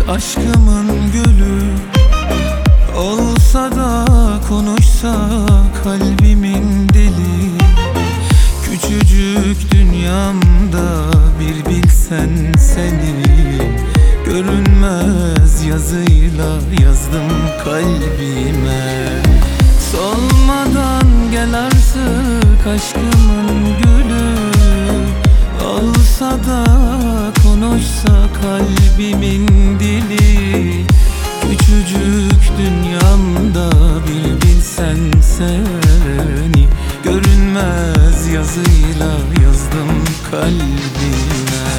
Aşkımın gölü olsa da konuşsa kalbimin dili. Küçücük dünyamda bir bilsen seni, görünmez yazıyla yazdım kalbime. Solmadan gel artık aşkımın gülü, olsa da konuşsa kalbimin dili. Küçücük dünyamda bir bilsen seni, görünmez yazıyla yazdım kalbime.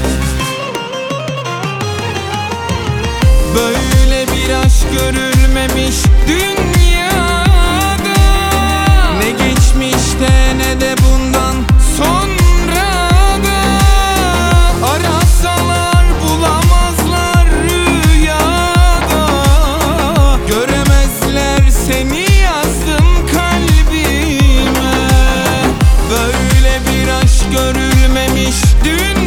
Böyle bir aşk görülmemiş dünyada, ne geçmişte ne de bundan sonra da. Arasalar bulamazlar rüyada, göremezler seni yazdım kalbime. Böyle bir aşk görülmemiş dünyada.